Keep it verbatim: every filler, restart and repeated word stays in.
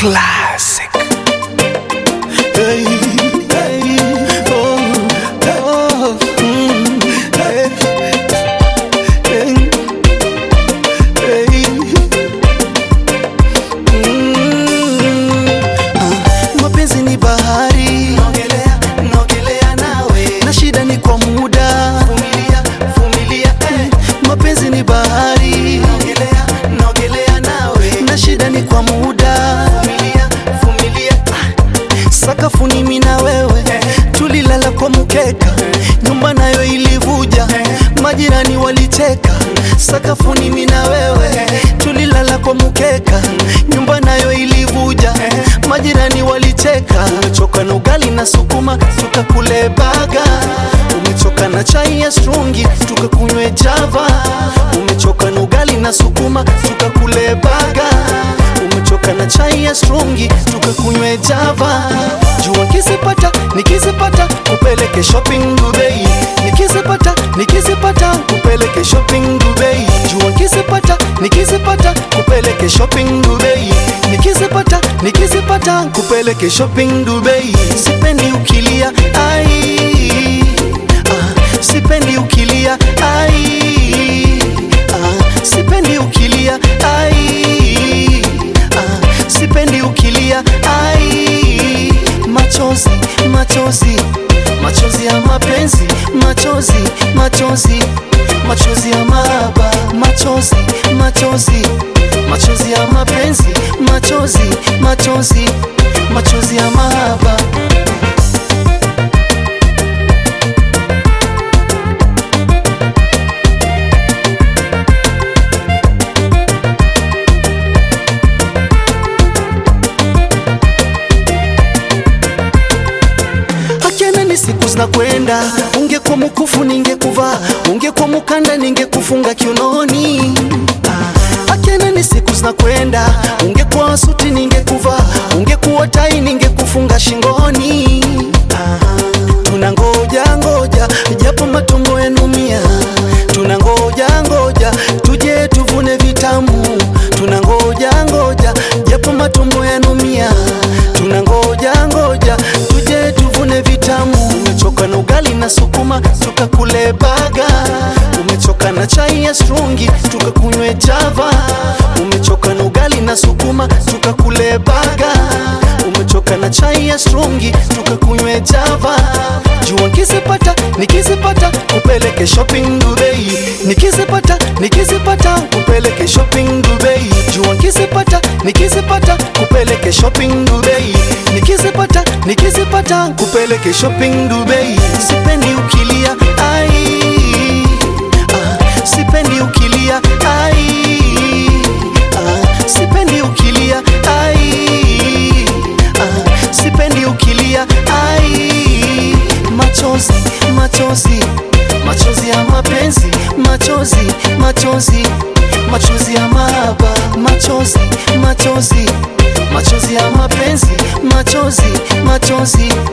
Classic. Hey, hey, oh, oh, mm, hey, hey, hey, mm, ah, mapenzi ni bahari, nogelea, nogelea nawe, na shida ni kwa muda, vumilia, vumilia, eh. Mapenzi ni bahari, nogelea, nogelea nawe, na shida ni kwa muda, vumilia, vumilia, ah. Sakafuni mimi na wewe, tulilala kwa mkeka, nyumba nayo ilivuja, majirani walicheka. Sakafuni mimi na wewe, tulilala kwa mkeka, nyumba nayo ilivuja, majirani walicheka. Umechoka na ugali na sukuma, tukakule baga. Umechoka na chai ya strungi, tukakunywe java. Umechoka na ugali na sukuma, tukakule baga. Umechoka na chai ya strungi, tukakunywe java. Jua kisipata, nikisipata, kupeleke shopping Dubai. Nikisipata, nikisipata, kupeleke shopping Dubai. Jua kisipata, nikisipata, kupeleke shopping Dubai. Nikisipata, nikisipata, kupeleke shopping Dubai. Sipendi ukilia, ai, ah, sipendi ukilia, ai, ah, sipendi ukilia, ai, ah, sipendi ukilia, ai. Machozi, machozi, machozi ya mapenzi, machozi, machozi, machozi ya mahaba, machozi, machozi, machozi ya mapenzi, machozi, machozi, machozi ya mahaba. Ni siku zinakwenda, ungekuwa mkufu ningekuvaa, ungekuwa mukanda ningekufunga kiunoni. Akena ni siku zinakwenda, ungekuwa suti ningekuvaa, ungekuwa tai ningekufunga shingoni. Tunangoja ngoja, japo matumbo yanumia. Tunangoja ngoja, tuje tuvune vitamu. Tunangoja ngoja, japo matumbo yanumia. Tunangoja ngoja, tuje tuvune vitamu. Umechoka na ugali na sukuma, tukakule baga. Umechoka na chai ya strungi, tukakunywe java. Umechoka na ugali na sukuma, tukakule baga. Umechoka na chai ya strungi, tukakunywe java. Jua nikisipata, nikisipata, kupeleke shopping Dubai. Nikisipata, nikisipata, kupeleke shopping Dubai. Jua nikisipata, nikisipata, kupeleke shopping Dubai. Nikisipata, nikisipata, kupeleke shopping Dubai. Sipendi ukilia, ai, ah, sipendi ukilia, ai, ah, sipendi ukilia, ai, ah, sipendi ukilia, ai. Machozi, machozi, machozi ya mapenzi, machozi, machozi, machozi ya mahaba, machozi, machozi, machozi ya mapenzi, machozi, machozi,